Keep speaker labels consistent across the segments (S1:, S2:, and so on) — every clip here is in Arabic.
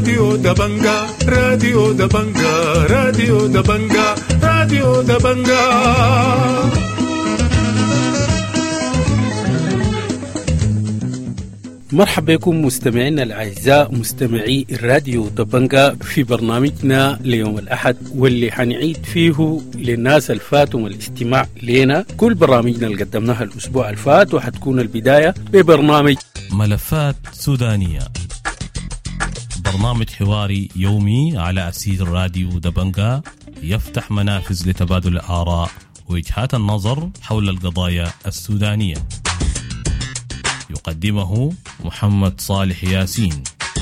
S1: راديو دبنجا راديو دبنجا راديو دبنجا راديو دبنجا. مرحبا بكم مستمعينا الأعزاء مستمعي الراديو دبنجا في برنامجنا ليوم الأحد، واللي حنعيد فيه للناس الفاتهم الاستماع لنا كل برامجنا اللي قدمناها الأسبوع الفات، وحتكون البداية ببرنامج
S2: ملفات سودانية، برنامج حواري يومي على أسير راديو دبنجا يفتح منافذ لتبادل الآراء ووجهات النظر حول القضايا السودانية. يقدمه محمد صالح ياسين.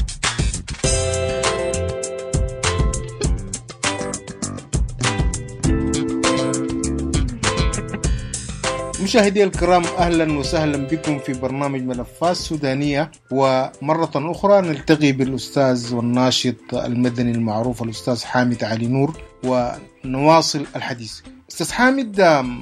S3: مشاهدي الكرام، أهلا وسهلا بكم في برنامج ملفات سودانية، ومرة أخرى نلتقي بالأستاذ والناشط المدني المعروف الأستاذ حامد علي نور ونواصل الحديث. أستاذ حامد،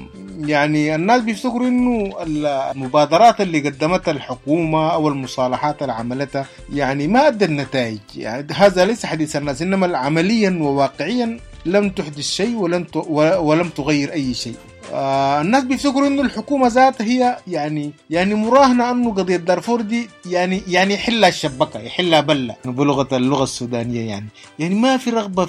S3: يعني الناس بيفتكروا إنه المبادرات اللي قدمتها الحكومة أو المصالحات اللي عملتها يعني ما أدى النتائج، يعني هذا ليس حديث الناس، إنما عمليا وواقعيا لم تحدث شيء ولم تغير أي شيء. الناس بيفتكروا إنه الحكومة ذاتها هي يعني مراهنة إنه قضية دارفور دي يعني يحلها الشبكة، يحلها بلة اللغة السودانية، يعني ما في رغبة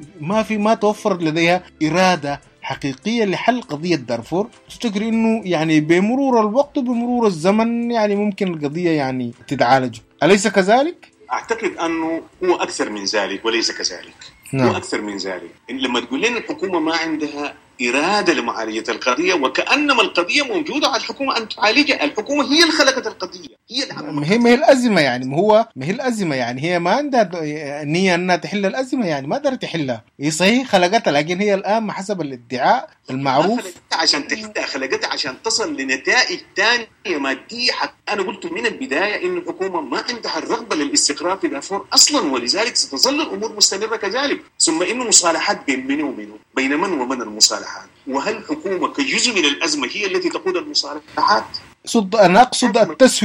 S3: ما توفر لديها إرادة حقيقية لحل قضية دارفور. تفتكر إنه يعني بمرور الوقت وبمرور الزمن يعني ممكن القضية يعني تتعالج، أليس كذلك؟
S4: أعتقد أنه هو أكثر من ذلك وليس كذلك. نعم. هو أكثر من ذلك. لما تقول لنا الحكومة ما عندها إرادة لمعالجة القضية، وكأنما القضية موجودة على الحكومة أن تعالجها. الحكومة هي اللي خلقت القضية،
S3: ما هي الأزمة يعني، ما هي الأزمة يعني هي ما عندها نية أنها تحل الأزمة، يعني ما قدرت تحلها. هي صحيح خلقتها، لكن هي الآن حسب الادعاء المعروف
S4: عشان تحلها خلقتها عشان تصل لنتائج تانية مادية. أنا قلت من البداية إن الحكومة ما عندها الرغبة للاستقرار في دارفور أصلا، ولذلك ستظل الأمور مستمرة كذلك. ثم إنه مصالحات بين من ومنه، بين من ومن المصالحات. وهل الحكومة كجزء من الأزمة هي التي تقود المصالحات؟
S3: أنا أقصد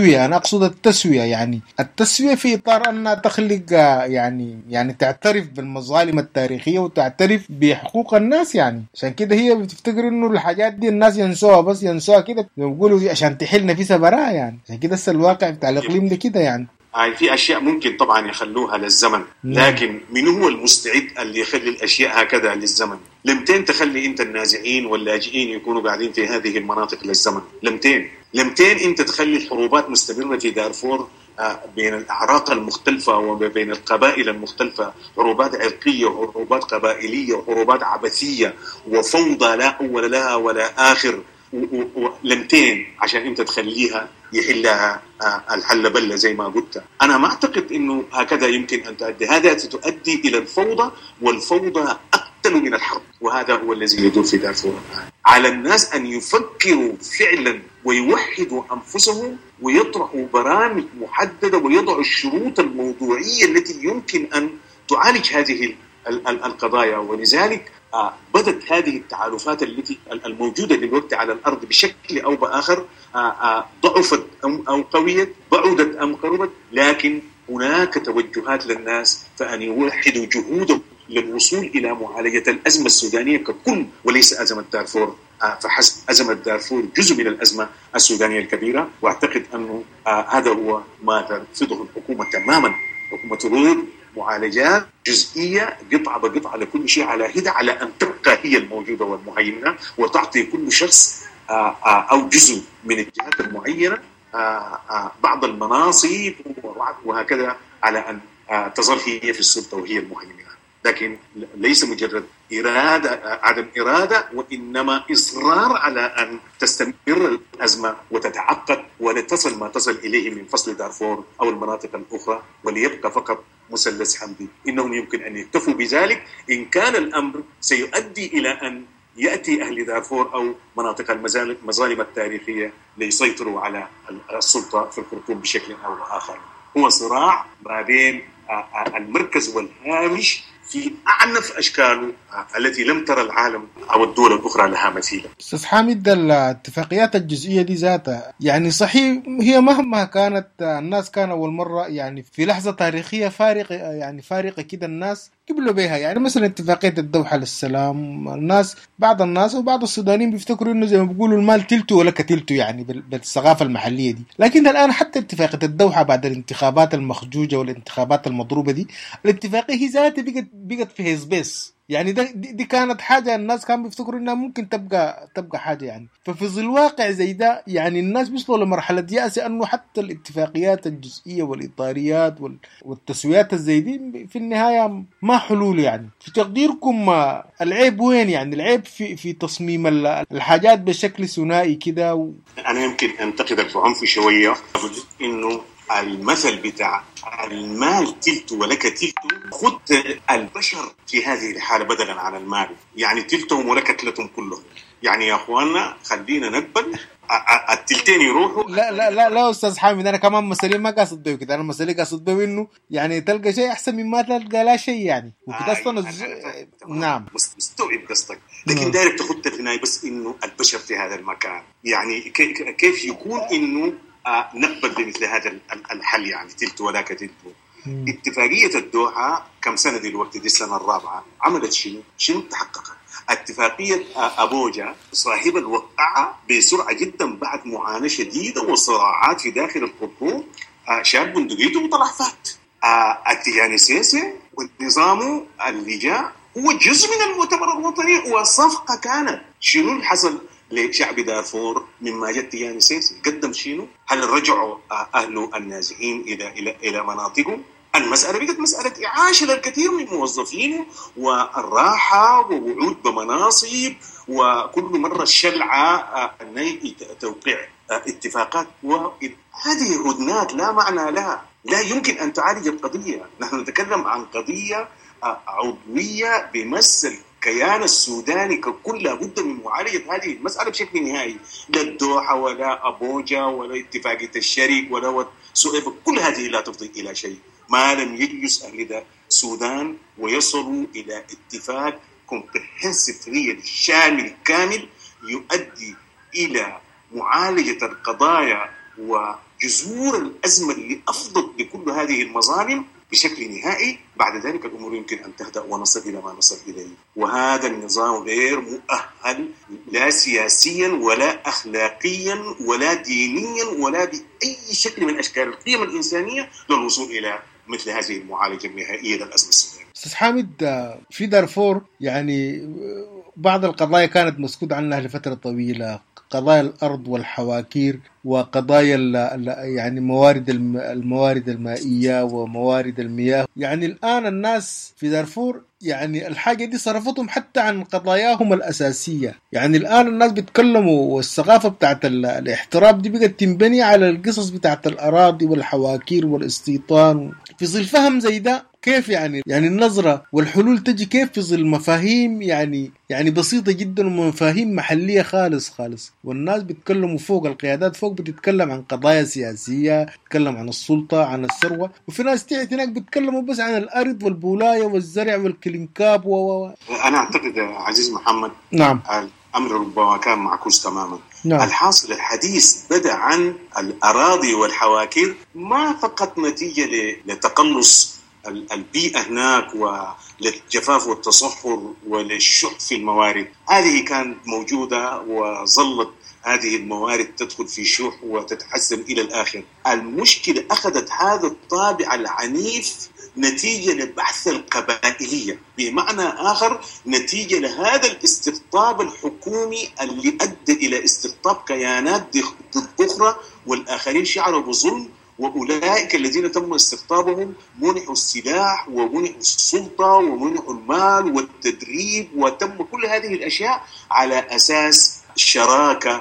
S3: التسوية، يعني التسوية في إطار أنها تخلق يعني تعترف بالمظالم التاريخية وتعترف بحقوق الناس. يعني عشان كده هي بتفتكر إنه الحاجات دي الناس ينسوها، بس ينسوها كده يقولوا عشان تحل نفسها براءة. يعني عشان كده الواقع بتاع الإقليم ده كده يعني
S4: في أشياء ممكن طبعا يخلوها للزمن، لكن من هو المستعد اللي يخلي الأشياء هكذا للزمن؟ لمتين تخلي أنت النازحين واللاجئين يكونوا قاعدين في هذه المناطق للزمن؟ لمتين أنت تخلي الحروبات مستمرة في دارفور بين الأعراق المختلفة وبين القبائل المختلفة، حروبات عرقية وحروبات قبائلية وحروبات عبثية وفوضى لا أول لها ولا آخر، ولمتين عشان انت تخليها يحلها الحل بلة زي ما قلت. انا ما اعتقد انه هكذا يمكن ان تؤدي، هذا ستؤدي الى الفوضى، والفوضى اقتل من الحرب، وهذا هو الذي يدور في دارفور. على الناس ان يفكروا فعلا ويوحدوا انفسهم ويطرحوا برامج محددة ويضعوا الشروط الموضوعية التي يمكن ان تعالج هذه القضايا. ولذلك بدت هذه التعارفات التي الموجودة دلوقتي على الأرض بشكل أو بآخر ضعفت أو قويت، بعدت أم قربت، لكن هناك توجهات للناس فأن يوحدوا جهودهم للوصول إلى معالجة الأزمة السودانية ككل، وليس أزمة دارفور فحسب. أزمة دارفور جزء من الأزمة السودانية الكبيرة، وأعتقد أنه هذا هو ما ترفضه الحكومة تماما. حكومة تريد معالجات جزئية قطعة بقطعة لكل شيء على هدى، على أن تبقى هي الموجودة والمهيمنة، وتعطي كل شخص أو جزء من الجهات المعينة بعض المناصب وهكذا، على أن تظل هي في السلطة وهي المهيمنة. لكن ليس مجرد عدم إرادة، وإنما إصرار على أن تستمر الأزمة وتتعقد ولتصل ما تصل إليه من فصل دارفور أو المناطق الأخرى، وليبقى فقط مثلث حمدي. إنهم يمكن أن يكتفوا بذلك إن كان الأمر سيؤدي إلى أن يأتي أهل دارفور أو مناطق المظالم التاريخية ليسيطروا على السلطة في الخرطوم بشكل أو آخر. هو صراع ما بين المركز والهامش في أعنف أشكاله التي لم ترى العالم أو الدول الأخرى لها مثيلا.
S3: أستاذ حامد، الاتفاقيات الجزئية دي ذاتها يعني صحيح هي مهما كانت الناس كان أول مرة يعني في لحظة تاريخية فارقة كده الناس قبلوا بها. يعني مثلا اتفاقية الدوحة للسلام، بعض الناس وبعض السودانيين بيفتكروا انه زي ما بيقولوا المال تلته ولا كتلته يعني بالثقافة المحلية دي. لكن الآن حتى اتفاقية الدوحة بعد الانتخابات المخجوجة والانتخابات المضروبة دي، الاتفاقية هي ذاتها بقت في هيزبيس. يعني دي كانت حاجة الناس كانوا بيفتكروا انها ممكن تبقى حاجة يعني. ففي ظل الواقع زي ده يعني الناس بيصلوا لمرحلة يأس انه حتى الاتفاقيات الجزئية والإطاريات والتسويات الزي دي في النهاية ما حلول. يعني في تقديركم العيب وين؟ يعني العيب في تصميم الحاجات بشكل ثنائي كده
S4: أنا يمكن أنتقدك بعنف شوية، إنه المثل بتاع المال تلت ولك تلت، خد البشر في هذه الحالة بدلا عن المال. يعني تلتهم ولك تلتهم كلهم. يعني يا أخواننا خلينا نقبل التلتين يروحوا.
S3: لا أستاذ حامد، أنا كمان مسألة ما قاصد بيه كده. أنا مسألة قاصد بيه إنه يعني تلقى شيء أحسن مما تلقى لا شيء يعني. وكده أصلا نعم
S4: مستوعب قصدك، لكن داير تاخد في النهاية بس إنه البشر في هذا المكان. يعني كيف يكون إنه نقبل بمثل هذا الحل؟ يعني تلت ولا كتلت. اتفاقية الدوحة كم سنة دلوقتي؟ دي السنة الرابعة. عملت شنو تحققت؟ اتفاقية أبوجا صاحب الوقعة بسرعة جدا بعد معاناة شديدة وصراعات في داخل الخرطوم، شاب بندقيته وطلع فات. التيجاني سيسي ونظامه اللي جاء هو جزء من المؤتمر الوطني، وصفقة كانت. شنو اللي حصل لشعب دارفور مما جاء التيجاني سيسي؟ قدم شنو؟ هل رجعوا أهل النازحين إلى مناطقهم؟ المسألة بقت مسألة إعاشة للكثير من موظفين والراحة ووعود بمناصب، وكل مرة الشلعة توقيع اتفاقات، وهذه هدنات لا معنى لها، لا يمكن أن تعالج القضية. نحن نتكلم عن قضية عضوية بمثل كيان السوداني ككل. لابد من معالجة هذه المسألة بشكل نهائي. لا الدوحة ولا أبوجا ولا اتفاقية الشريك ولا سويف، كل هذه لا تفضي إلى شيء ما لم يجلس أهل السودان ويصلوا إلى اتفاق comprehensive real شامل كامل يؤدي إلى معالجة القضايا وجذور الأزمة اللي أفضت بكل هذه المظالم بشكل نهائي. بعد ذلك الأمور يمكن أن تهدأ ونصل إلى ما نصل إليه. وهذا النظام غير مؤهل لا سياسيا ولا أخلاقيا ولا دينيا ولا بأي شكل من أشكال القيم الإنسانية للوصول إلى مثل هذه المعالجة النهائية للأزمة السودانية.
S3: أستاذ حامد، في دارفور يعني بعض القضايا كانت مسكوت عنها لفترة طويلة، قضايا الأرض والحواكير وقضايا يعني الموارد المائية وموارد المياه. يعني الآن الناس في دارفور يعني الحاجة دي صرفتهم حتى عن قضاياهم الأساسية. يعني الآن الناس بيتكلموا والثقافة بتاعت الاحتراب دي بقت تنبني على القصص بتاعت الأراضي والحواكير والاستيطان. في ظل فهم زي ده كيف يعني النظرة والحلول تجي كيف في ظل مفاهيم يعني بسيطة جدا ومفاهيم محلية خالص، والناس بيتكلموا فوق، القيادات فوق بتتكلم عن قضايا سياسية، بتتكلم عن السلطة، عن الثروة، وفي ناس تحت هناك بيتكلموا بس عن الأرض والبولاية والزرع والكلينكاب
S4: أنا أعتقد عزيز محمد
S3: نعم
S4: الأمر ربما كان معكوس تماما.
S3: نعم.
S4: الحاصل الحديث بدأ عن الأراضي والحواكر ما فقط نتيجة لتقلص البيئة هناك وللجفاف والتصحر وللشح في الموارد. هذه كانت موجودة وظلت هذه الموارد تدخل في شح وتتحسن إلى الآخر. المشكلة أخذت هذا الطابع العنيف نتيجة لبحث القبائلية، بمعنى آخر نتيجة لهذا الاستقطاب الحكومي اللي أدى إلى استقطاب كيانات ضد أخرى، والآخرين شعروا بظلم، وأولئك الذين تم استقطابهم منحوا السلاح ومنحوا السلطة ومنحوا المال والتدريب، وتم كل هذه الأشياء على أساس شراكة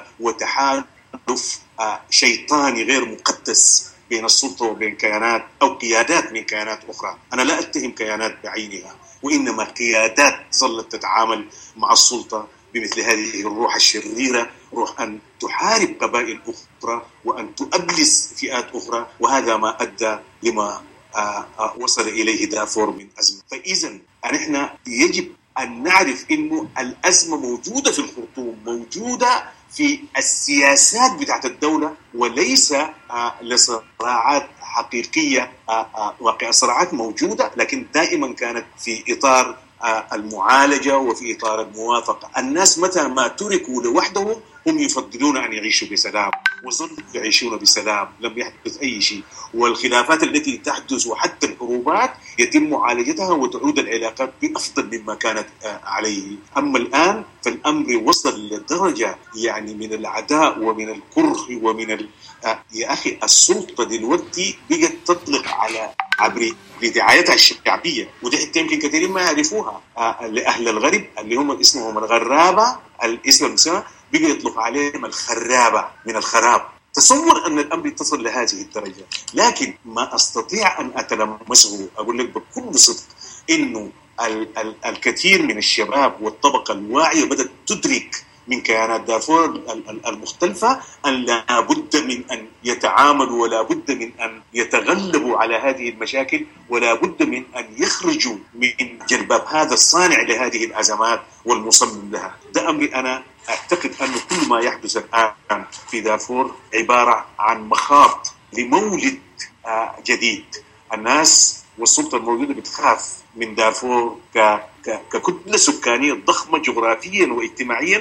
S4: وتحالف شيطاني غير مقدس بين السلطة وبين كيانات أو قيادات من كيانات أخرى. أنا لا أتهم كيانات بعينها، وإنما قيادات ظلت تتعامل مع السلطة بمثل هذه الروح الشريرة، روح أن تحارب قبائل أخرى وأن تؤبلس فئات أخرى، وهذا ما أدى لما وصل إليه دارفور من أزمة. فإذا نحن يجب أن نعرف إنه الأزمة موجودة في الخرطوم، موجودة في السياسات بتاعت الدولة، وليس لصراعات حقيقية. واقع الصراعات موجودة، لكن دائما كانت في إطار المعالجة وفي إطار الموافقة. الناس متى ما تركوا لوحدهم هم يفضلون أن يعيشوا بسلام، وظلوا يعيشون بسلام، لم يحدث أي شيء. والخلافات التي تحدث وحتى الحروبات يتم معالجتها وتعود العلاقات بأفضل مما كانت عليه. أما الآن فالأمر وصل لدرجة يعني من العداء ومن الكره ومن يا أخي السلطة دلوقتي بقت تطلق على عبر لدعايتها الشعبية، ودي حتى يمكن كثيرين ما يعرفوها. لأهل الغرب اللي هم اسمهم الغرابة، الاسم المسمى بقى يطلق عليهم الخرابة من الخراب. تصور أن الأمر يتصل لهذه الدرجة. لكن ما أستطيع أن أتلمسه، أقول لك بكل صدق، إنه الكثير من الشباب والطبقة الواعية بدأت تدرك من كيانات دارفور المختلفة أن لا بد من أن يتعاملوا ولا بد من أن يتغلبوا على هذه المشاكل، ولا بد من أن يخرجوا من جلباب هذا الصانع لهذه الأزمات والمصمم لها. ده أمري أنا أعتقد أن كل ما يحدث الآن في دارفور عبارة عن مخاض لمولد جديد. الناس والسلطة الموجودة بتخاف من دارفور ككتلة سكانية ضخمة جغرافيا واجتماعيا،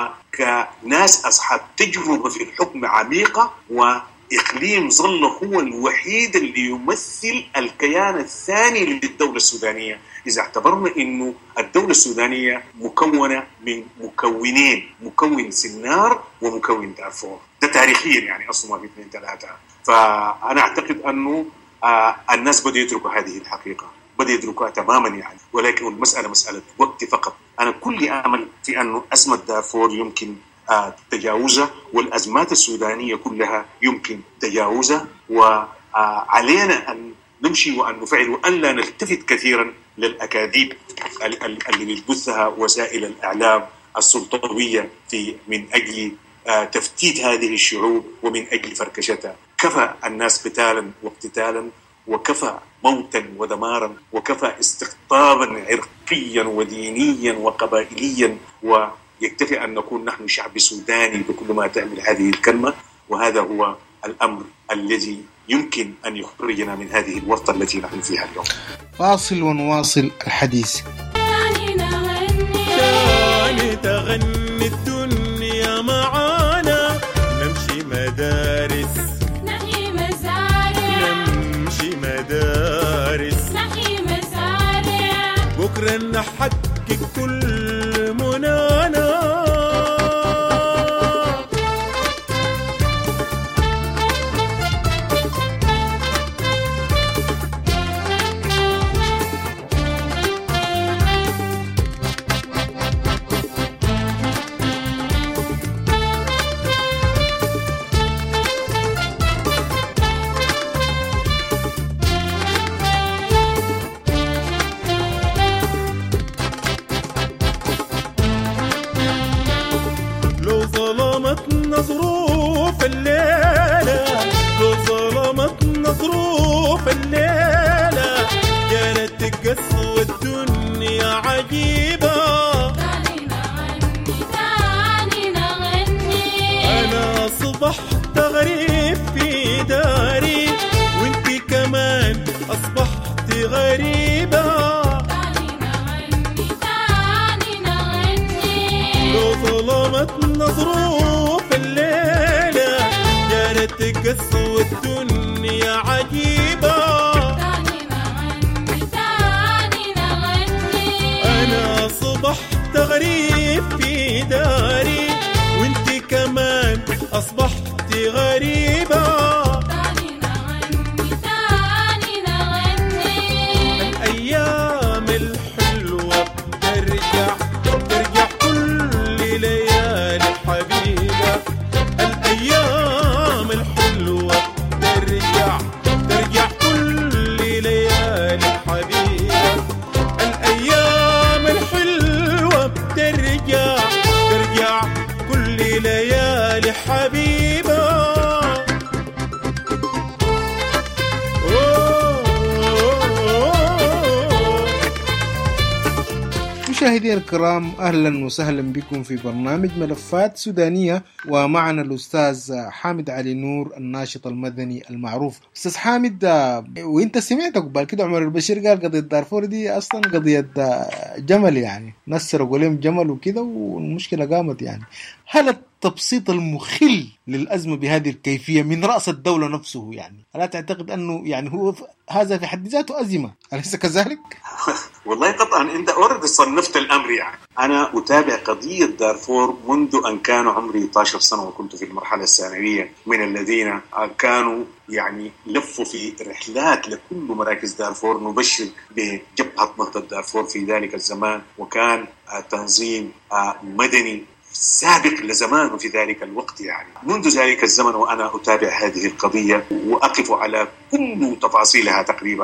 S4: وكناس أصحاب تجربة في الحكم عميقة، وإقليم ظل هو الوحيد اللي يمثل الكيان الثاني للدولة السودانية. إذا اعتبرنا إنه الدولة السودانية مكونة من مكونين، مكون سنار ومكون دارفور، ده تاريخيا يعني أصلا في 2-3. فأنا أعتقد أنه الناس بدأوا يتركوا هذه الحقيقة، بدأوا يدركوها تماما يعني. ولكن المسألة مسألة وقت فقط. أنا كل أمل في أنه أزمة دارفور يمكن تجاوزها، والأزمات السودانية كلها يمكن تجاوزها، وعلينا أن نمشي وأن نفعل، وأن لا نلتفت كثيرا للأكاذيب اللي بتبثها وسائل الإعلام السلطوية من أجل تفتيت هذه الشعوب ومن أجل فركشتها. كفى الناس قتالا واقتتالا، وكفى موتا ودمارا، وكفى استقطابا عرقيا ودينيا وقبائليا، ويكتفي أن نكون نحن شعب سوداني بكل ما تعمل هذه الكلمة. وهذا هو الأمر الذي يمكن أن يخرجنا من هذه الورطة التي نحن فيها اليوم.
S3: فاصل ونواصل الحديث.
S5: تغني الدنيا معانا، نمشي مدارس،
S6: نحيي مزارع،
S5: نمشي مدارس،
S6: نحيي مزارع،
S5: بكرة نحقق كل منانا. ظروف الليلة، لو ظلمتنا ظروف الليلة، كانت تقسوى الدنيا عجيبة.
S6: تعالي نغني، تعالي نغني،
S5: أنا أصبحت غريب في داري، وانتي كمان أصبحت غريبة.
S6: تعالي نغني، تعالي نغني،
S5: لو ظلمتنا ظروف الليلة، كانت تقسوى الدنيا عجيبة.
S6: تعالي نغني، تعالي نغني،
S5: أنا أصبحت غريب في داري، وانتي كمان أصبحت غريبة.
S6: تعالي نغني، تعالي نغني،
S5: الأيام الحلوة ترجع كل ليالي حبيبة. الأيام الحلوة ترجع كل ليالي حبيبة. الأيام الحلوة ترجع
S3: مشاهدينا الكرام، أهلا وسهلا بكم في برنامج ملفات سودانية، ومعنا الأستاذ حامد علي نور الناشط المدني المعروف. أستاذ حامد، وإنت سمعت قبل كده عمر البشير قال قضية دارفور دي أصلا قضية جمل، يعني نسرقوا لهم جمل وكده والمشكلة قامت. يعني هل التبسيط المخل للأزمة بهذه الكيفية من رأس الدولة نفسه، يعني ألا تعتقد أنه يعني هو هذا في حد ذاته أزمة، أليس كذلك؟
S4: والله قطعا انت اوريدي صنفت الامر. يعني انا اتابع قضيه دارفور منذ ان كان عمري 12 سنه وكنت في المرحله الثانويه، من الذين كانوا يعني لفوا في رحلات لكل مراكز دارفور نبشر بجبهه نهضه دارفور في ذلك الزمان، وكان تنظيم مدني سابق لزمانه في ذلك الوقت. يعني منذ ذلك الزمن وأنا أتابع هذه القضية وأقف على كل تفاصيلها تقريبا.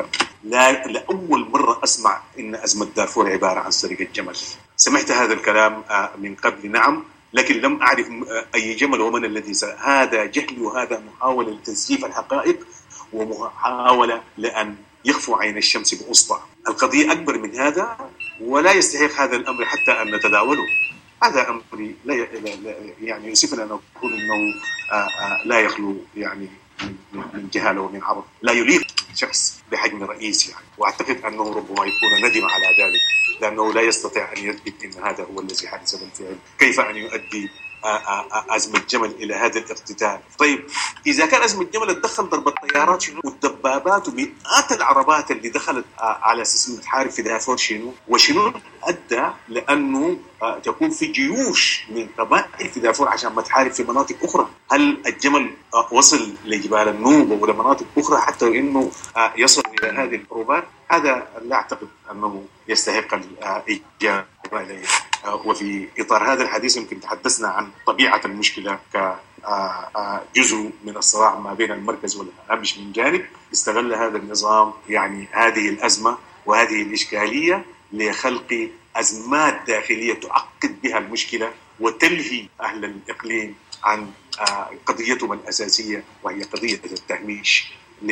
S4: لأول مرة أسمع إن أزمة دارفور عبارة عن سرقة جمل. سمعت هذا الكلام من قبل، نعم، لكن لم أعرف أي جمل ومن الذي هذا جهل، وهذا محاولة لتزييف الحقائق ومحاولة لأن يخفوا عين الشمس بأصبع. القضية أكبر من هذا، ولا يستحق هذا الأمر حتى أن نتداوله. هذا أمري لا يعني يؤسفني أن أقول أنه لا يخلو يعني من جهالة ومن عبط، لا يليق شخص بحجم رئيس يعني. وأعتقد أنه ربما يكون ندم على ذلك، لأنه لا يستطيع أن يثبت أن هذا هو الذي حدث بالفعل. كيف أن يؤدي أزمة جمل إلى هذا الاقتتال؟ طيب إذا كان أزمة جمل تدخل ضرب الطيارات شنو، والدبابات ومئات العربات اللي دخلت على أساس أن تحارب في دارفور شنو، وشنو أدى لأنه تكون في جيوش من قبائل في دارفور عشان ما تحارب في مناطق أخرى؟ هل الجمل وصل لجبال النوبة ولا مناطق أخرى حتى إنه يصل إلى هذه الحروبات؟ هذا لا أعتقد أنه يستحق الإجابة عليه. وفي إطار هذا الحديث يمكن تحدثنا عن طبيعة المشكلة كجزء من الصراع ما بين المركز والهامش من جانب. استغل هذا النظام يعني هذه الأزمة وهذه الإشكالية لخلق أزمات داخلية تعقد بها المشكلة وتلهي أهل الإقليم عن قضيتهم الأساسية، وهي قضية التهميش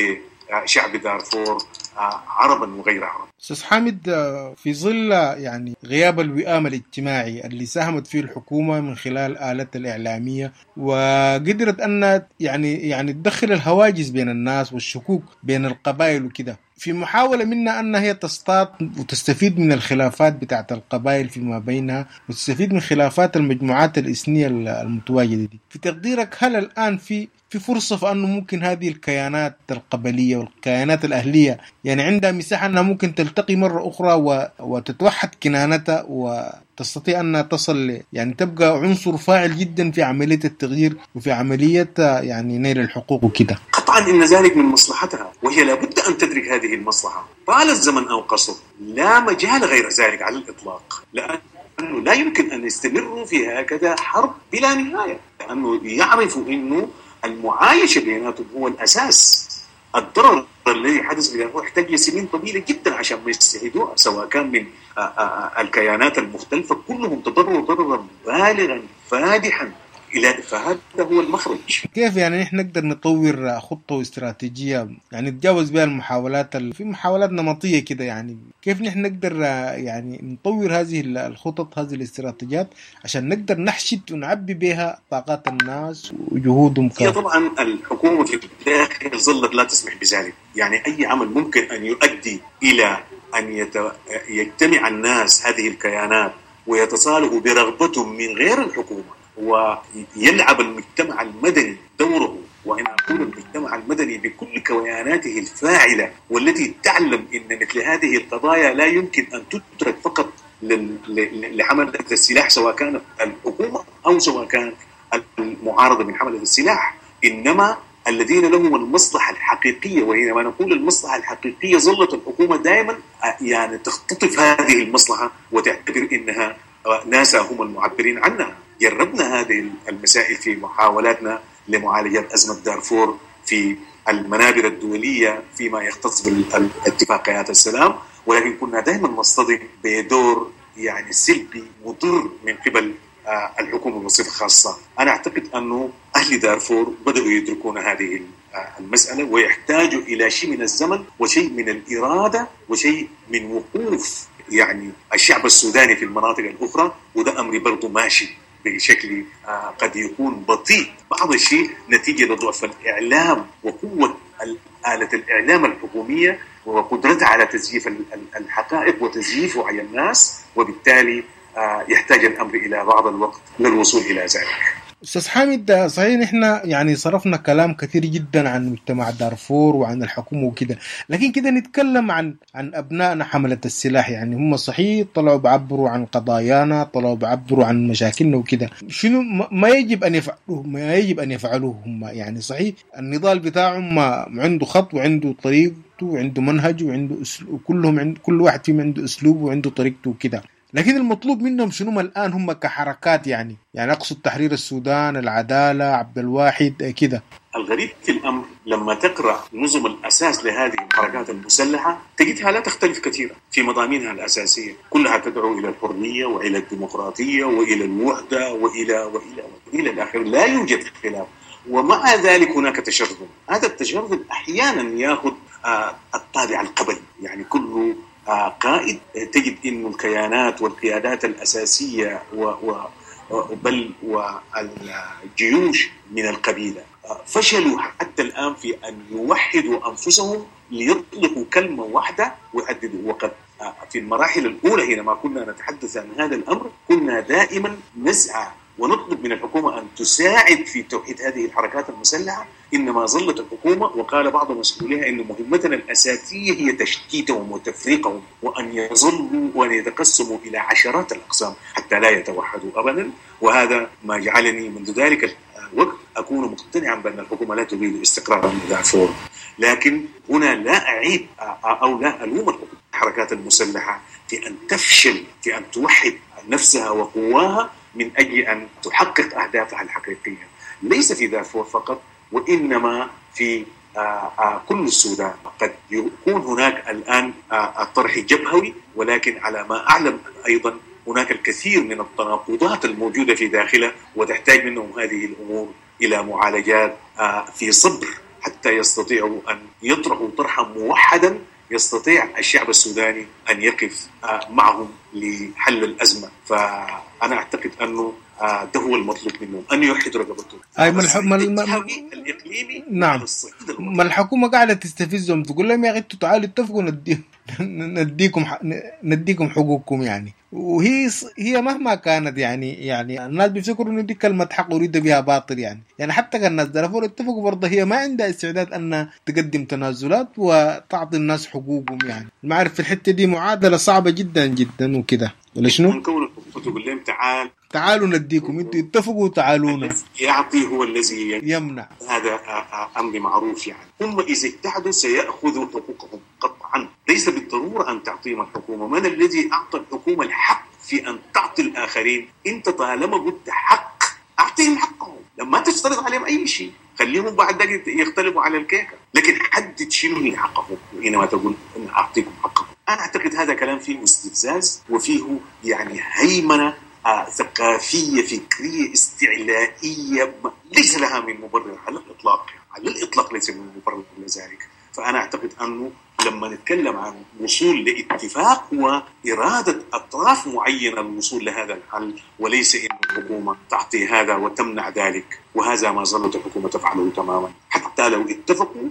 S4: لشعب دارفور عربا وغير عرب.
S3: أستاذ حامد، في ظل يعني غياب الوئام الاجتماعي اللي ساهمت فيه الحكومة من خلال آلات الإعلامية، وقدرت أن يعني تدخل الهواجس بين الناس والشكوك بين القبائل وكده، في محاولة منها أن هي تصطاد وتستفيد من الخلافات بتاعت القبائل فيما بينها، وتستفيد من خلافات المجموعات الإثنية المتواجدة دي. في تقديرك هل الآن في فرصة في أنه ممكن هذه الكيانات القبلية والكيانات الأهلية يعني عندها مساحة أنها ممكن تلتقي مرة أخرى وتتوحد كنانتها وتستطيع أنها تصل يعني تبقى عنصر فاعل جدا في عملية التغيير وفي عملية يعني نيل الحقوق وكده؟
S4: قطعا إن ذلك من مصلحتها، وهي لابد أن تدرك هذه المصلحة طال الزمن أو قصر. لا مجال غير ذلك على الإطلاق، لأنه لا يمكن أن يستمروا في هكذا حرب بلا نهاية، لأنه يعرفوا أنه المعايشة بيناتهم هو الأساس. الضرر الذي حدث في دارفور يحتاج سنين طويلة جدا عشان ما يستهدوها، سواء كان من الكيانات المختلفة، كلهم تضرروا ضررا بالغا فادحا، فهذا هو المخرج.
S3: كيف يعني نحن نقدر نطور خطة واستراتيجية يعني نتجاوز بها المحاولات في محاولات نمطية كده، يعني كيف نحن نقدر يعني نطور هذه الخطط، هذه الاستراتيجيات، عشان نقدر نحشد ونعبي بها طاقات الناس وجهودهم؟
S4: هي طبعا الحكومة في الداخل ظلت لا تسمح بذلك. يعني أي عمل ممكن أن يؤدي إلى أن يجتمع الناس هذه الكيانات ويتصالحوا برغبتهم من غير الحكومة، ويلعب المجتمع المدني دوره. وأنا أقول المجتمع المدني بكل كياناته الفاعلة والتي تعلم أن مثل هذه القضايا لا يمكن أن تترك فقط لحملة السلاح، سواء كانت الحكومة أو سواء كانت المعارضة من حملة السلاح، إنما الذين لهم المصلحة الحقيقية. وحينما نقول المصلحة الحقيقية ظلت الحكومة دائما يعني تختطف هذه المصلحة وتعتبر إنها ناسا هم المعبرين عنها. جربنا هذه المسائل في محاولاتنا لمعالجة أزمة دارفور في المنابر الدولية فيما يختص بالاتفاقيات السلام، ولكن كنا دائما نصطدم بدور يعني سلبي مضر من قبل الحكومة بصفة خاصة. أنا أعتقد أنه أهل دارفور بدأوا يدركون هذه المسألة، ويحتاجوا إلى شيء من الزمن وشيء من الإرادة وشيء من وقوف يعني الشعب السوداني في المناطق الأخرى، وده أمر برضو ماشي بشكل قد يكون بطيء بعض الشيء نتيجة لضعف الإعلام وقوة آلة الإعلام الحكومية وقدرتها على تزييف الحقائق وتزييف وعي الناس، وبالتالي يحتاج الأمر إلى بعض الوقت للوصول إلى ذلك.
S3: أستاذ حامد، صحيح إحنا يعني صرفنا كلام كثير جدا عن مجتمع دارفور وعن الحكومة وكده، لكن كده نتكلم عن أبنائنا حملة السلاح. يعني هم صحيح طلعوا بعبروا عن قضايانا، طلعوا بعبروا عن مشاكلنا وكده. شنو ما يجب أن يفعلوه؟ ما يجب أن يفعلوه هم؟ يعني صحيح النضال بتاعهم عنده خط وعنده طريقته وعنده منهج وعنده أسلوب، كل واحد فيهم عنده أسلوب وعنده طريقته وكده، لكن المطلوب منهم شنو الآن هم كحركات؟ يعني أقصد تحرير السودان، العدالة، عبد الواحد كده.
S4: الغريب في الأمر لما تقرأ نظم الأساس لهذه الحركات المسلحة تجدها لا تختلف كثيرا في مضامينها الأساسية، كلها تدعو إلى الحرية وإلى الديمقراطية وإلى الوحدة وإلى الآخر، لا يوجد خلاف. ومع ذلك هناك تشرذم، هذا التشرذم أحيانا يأخذ الطابع القبلي، يعني كل قائد تجد إنه الكيانات والقيادات الأساسية بل والجيوش من القبيلة فشلوا حتى الآن في أن يوحدوا أنفسهم ليطلقوا كلمة واحدة ويحددوا. وقد في المراحل الأولى حينما كنا نتحدث عن هذا الأمر كنا دائما نسعى ونطلب من الحكومة أن تساعد في توحيد هذه الحركات المسلحة، إنما ظلت الحكومة وقال بعض مسؤوليها أن مهمتنا الأساسية هي تشتيتهم وتفريقهم وأن يظلوا وأن يتقسموا إلى عشرات الأقسام حتى لا يتوحدوا أبدا. وهذا ما جعلني منذ ذلك الوقت أكون مقتنعا بأن الحكومة لا تريد استقرار دارفور. لكن هنا لا أعيب أو لا ألوم الحركات المسلحة في أن تفشل في أن توحد نفسها وقواها من أجل أن تحقق أهدافها الحقيقية، ليس في دارفور فقط وإنما في كل السودان. قد يكون هناك الآن الطرح جبهوي، ولكن على ما أعلم أيضا هناك الكثير من التناقضات الموجودة في داخله، وتحتاج منهم هذه الأمور إلى معالجات في صبر حتى يستطيعوا أن يطرحوا طرحا موحدا يستطيع الشعب السوداني أن يقف معهم لحل الأزمة. فأنا أعتقد أنه ده هو المطلوب منهم، أن يوحدوا رقبتهم. الإقليمي
S3: نعم. ما الحكومة قاعدة تستفزهم، تقول لهم يا أخي تعالوا اتفقوا نديكم حقوقكم يعني. وهي مهما كانت يعني الناس بيفكروا انه دي كلمه حق اريد بها باطل يعني حتى كان الناس دارفور اتفقوا برضه هي ما عندها استعداد ان تقدم تنازلات وتعطي الناس حقوقهم. يعني ما اعرف في الحته دي معادله صعبه جدا جدا وكده، ولا شنو؟
S4: تقول لهم
S3: تعالوا نديكم، انتوا اتفقوا تعالونا.
S4: يعطي هو الذي
S3: يمنع،
S4: هذا امر معروف. يعني هم اذا اتحدوا سيأخذوا حقوقهم قطعا، ليس بالضروره ان تعطيهم الحكومه. من الذي اعطى الحكومه الحق في ان تعطي الاخرين؟ انت طالما قلت حق اعطيهم حقهم، لما تشترط عليهم اي شيء خليهم بعد ذلك يختلفوا على الكيكه، لكن حدد شنو هي حقهم حينما تقول ان اعطيكم حقهم. انا اعتقد هذا كلام فيه استفزاز وفيه يعني هيمنه ثقافيه فكريه استعلائيه ليس لها من مبرر على الاطلاق ليس من مبرر لذلك. فانا اعتقد انه لما نتكلم عن وصول لاتفاق وإرادة أطراف معينة للوصول لهذا الحل، وليس إن الحكومة تعطي هذا وتمنع ذلك، وهذا ما ظلت الحكومة تفعله تماما. حتى لو اتفقوا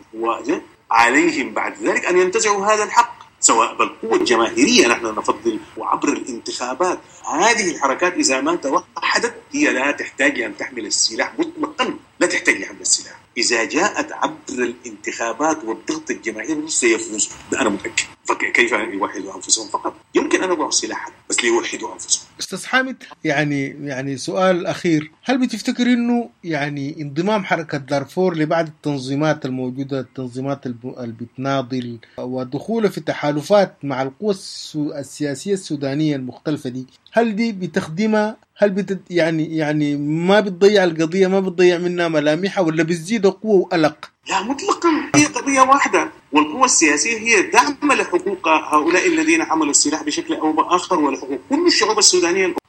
S4: وعليهم بعد ذلك أن ينتزعوا هذا الحق، سواء بالقوة الجماهيرية نحن نفضل وعبر الانتخابات. هذه الحركات إذا ما توحدت هي لا تحتاج أن تحمل السلاح مطلقا، لا تحتاج لحمل السلاح. إذا جاءت عبر الانتخابات والضغط الجماهيري سيفوز، أنا متأكد. فكيف يوحدوا أنفسهم فقط؟ يمكن أن يضعوا سلاحا بس ليوحدوا أنفسهم.
S3: أستاذ حامد، يعني سؤال أخير، هل بتفتكر إنه يعني انضمام حركة دارفور لبعض التنظيمات الموجودة، التنظيمات اللي بتناضل ودخوله في تحالفات مع القوى السياسية السودانية المختلفة دي، هل دي بتخدمها؟ هل يعني ما بتضيع القضية، ما بتضيع منها ملامحها، ولا بتزيد قوة وقلق؟
S4: لا مطلقا، هي قضية واحدة، والقوى السياسية هي دعم لحقوق هؤلاء الذين حملوا السلاح بشكل أو بآخر ولحقوق كل الشعوب السودانية.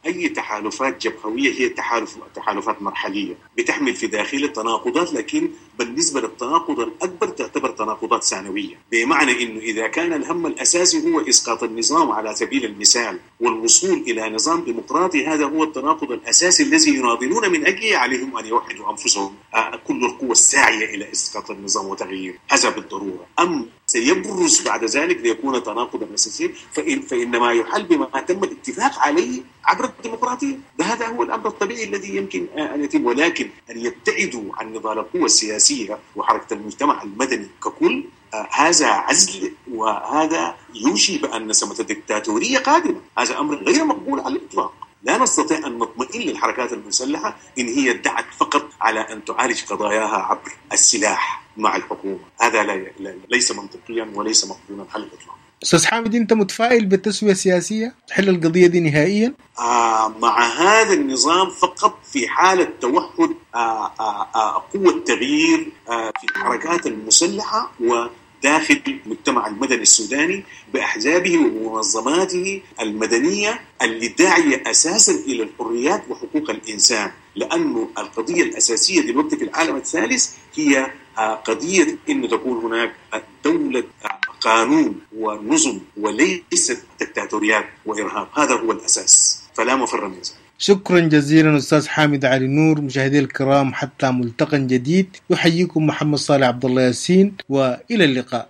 S4: أي تحالفات جبهوية هي تحالفات مرحلية بتحمل في داخل التناقضات، لكن بالنسبة للتناقض الأكبر تعتبر تناقضات ثانوية، بمعنى أنه إذا كان الهم الأساسي هو إسقاط النظام على سبيل المثال والوصول إلى نظام ديمقراطي، هذا هو التناقض الأساسي الذي يناضلون من أجله، عليهم أن يوحدوا أنفسهم كل القوى الساعية إلى إسقاط النظام وتغييره، هذا بالضرورة. أم سيبرز بعد ذلك ليكون تناقضا أساسيا، فإنما يحل بما تم الاتفاق عليه عبر الديمقراطية. هذا هو الأمر الطبيعي الذي يمكن أن يتم، ولكن أن يبتعدوا عن نضال القوى السياسية وحركة المجتمع المدني ككل، هذا عزل، وهذا يوشي بأن سمة الدكتاتورية قادمة. هذا أمر غير مقبول على الإطلاق. لا نستطيع أن نطمئن للحركات المسلحة إن هي ادعت فقط على أن تعالج قضاياها عبر السلاح مع الحكومة. هذا ليس منطقيا وليس مقبولا على الإطلاق.
S3: أستاذ حامد، أنت متفائل بالتسوية السياسية تحل القضية دي نهائيا؟
S4: مع هذا النظام فقط في حالة توحد قوة التغيير في الحركات المسلحة وداخل المجتمع المدني السوداني بأحزابه ومنظماته المدنية اللي داعية أساسا إلى الحريات وحقوق الإنسان، لأنه القضية الأساسية دلوقتي في العالم الثالث هي قضية أن تكون هناك دولة قانون ونظم وليست دكتاتوريات وإرهاب. هذا هو الأساس، فلا مفر من ذلك.
S3: شكرا جزيلا أستاذ حامد علي نور. مشاهدي الكرام، حتى ملتقى جديد يحييكم محمد صالح عبد الله ياسين، وإلى اللقاء.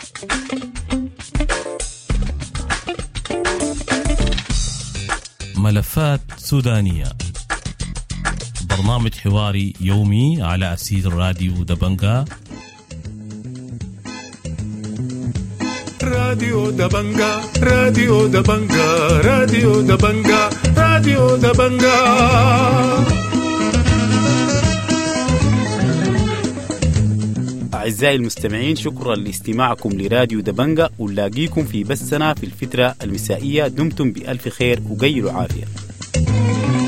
S2: ملفات سودانية، برنامج حواري يومي على أثير راديو دبنجا.
S5: راديو دبنجا، راديو دبنجا، راديو دبنجا، راديو دبنجا.
S7: أعزائي المستمعين، شكرا لاستماعكم لراديو دبنجا، ونلاقيكم في بثنا في الفترة المسائية. دمتم بألف خير وقيلوا عافية.